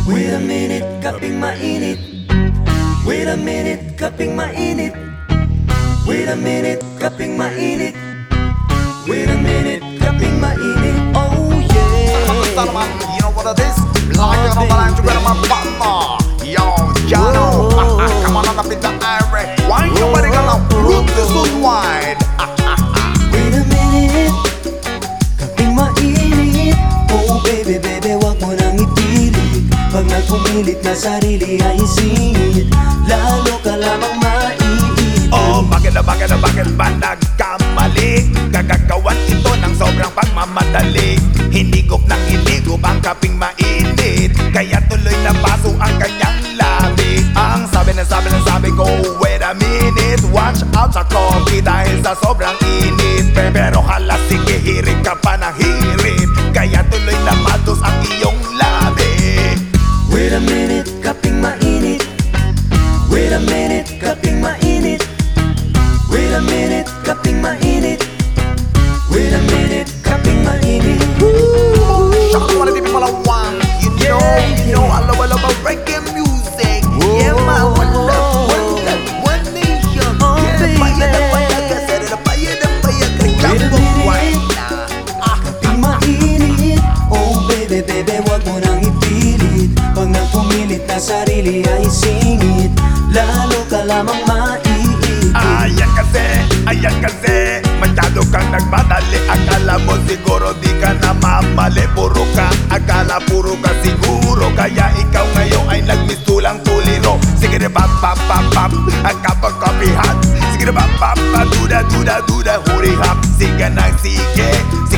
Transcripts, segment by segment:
Wait a minute, kaping mainit. Wait a minute, kaping mainit. Wait a minute, kaping mainit. Wait a minute, kaping mainit. Oh yeah. You know what it is? Like it on the line together, my partner. Yo, Jano. Come on up in the irie. Why you body gonna root this one wide? Wait a minute, kaping mainit. Oh baby, baby, wag mo nang ipilit. Pag nagpumilit na sarili ay isingit, lalo ka lamang maiipit. Oh, bakit ba nagkamali? Gagagawan ito ng sobrang pagmamadali. Hinigop ng hinigop ang kaping mainit, kaya tuloy na baso ang kanyang labi. Ang sabi ko, wait a minute, watch out sa coffee dahil sa sobrang init. Pero hala, sige, hirit ka pa ng hirit, kaya tuloy na matos ang iyong labi. Wait a minute, kaping mainit. Wait a minute, kaping mainit. Wait a minute, kaping mainit. Wait a minute, kaping mainit. Shaka wanna be people I want. You know, I love reggae music. Yeah, man, one love, one nation. Yeah, fire, kasi na fire, Wait a minute, kaping mainit. Oh baby, baby, wag mo nang ipilit. Pag nagpumilit na sarili ay singit, lalo ka lamang maiipit. Ayan kasi, masyado kang nagmadali. Akala mo siguro di ka na mamali. Akala puro ka siguro, kaya ikaw ngayon ay nagmistulang tuliro. Sige na bap, ang kapagkapihan. Sige na bap, duda, huri hap. Sige na sige,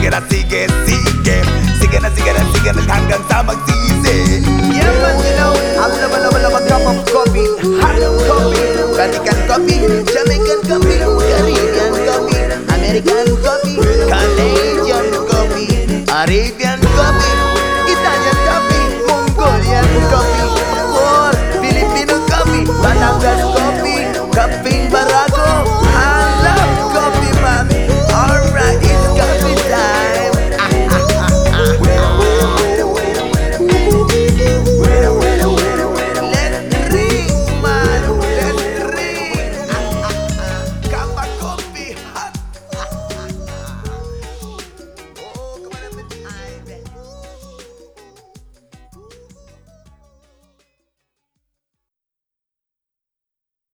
hanggang sa magsisi. Yeah man, you know, I love a cup of coffee. Hot coffee, Vatican coffee, Jamaican coffee, Caribbean coffee, American coffee, Canadian coffee, Arabian coffee.